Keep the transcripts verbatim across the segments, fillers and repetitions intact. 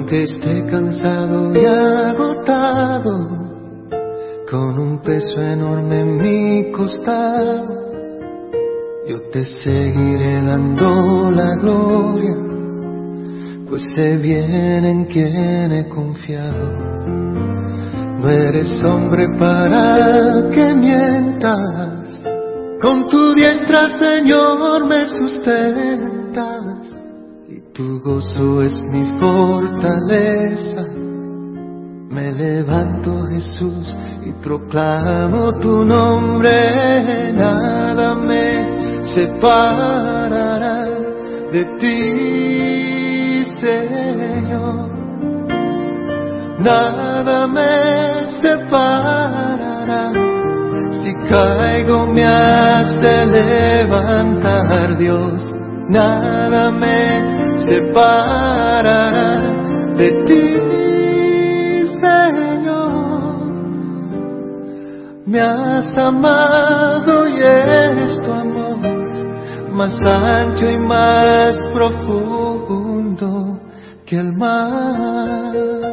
aunque esté cansado y agotado, con un peso enorme en mi costado, yo te seguiré dando la gloria, pues sé bien en quién he confiado. No eres hombre para que mientas, con tu diestra, Señor, me sustentas, y tu gozo es mi fortaleza. Me levanto, Jesús, y proclamo tu nombre. Nada me separará de ti, Señor. Nada me separará. Si caigo me has de levantar, Dios. Nada me separará de ti, Señor. Me has amado y es tu amor más ancho y más profundo que el mar.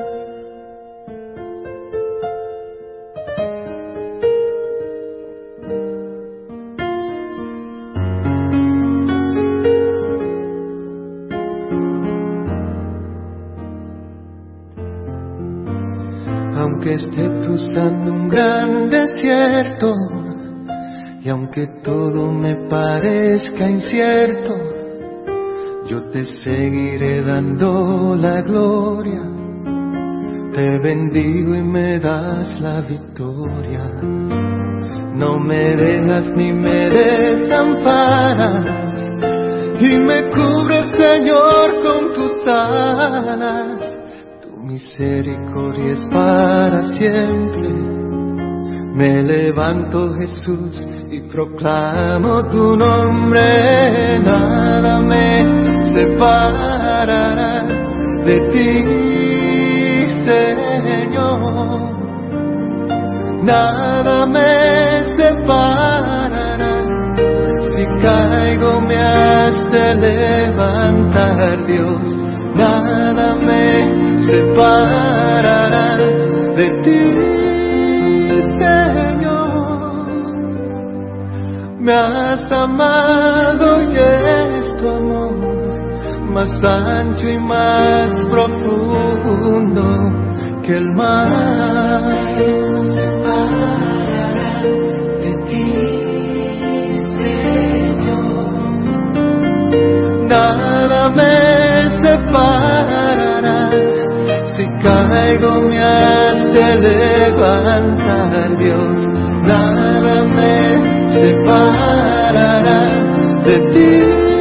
Aunque esté cruzando un gran desierto, y aunque todo me parezca incierto, yo te seguiré dando la gloria. Te bendigo y me das la victoria. No me dejas ni me desamparas, y me cubres, Señor, con tus alas. Misericordia es para siempre. Me levanto, Jesús, y proclamo tu nombre. Nada me separará de ti, Señor. Nada me separará. Si caigo me has de levantar, Dios. Nada me separará de ti, Señor. Me has amado y es tu amor más ancho y más profundo que el mar. Me separará de ti, Señor. Nada me separará. Si caigo me has de levantar, Dios. Nada me separará de ti,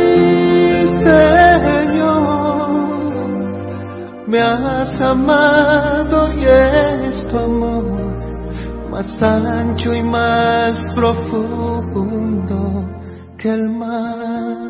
Señor. Me has amado y es tu amor más ancho y más profundo que el mar.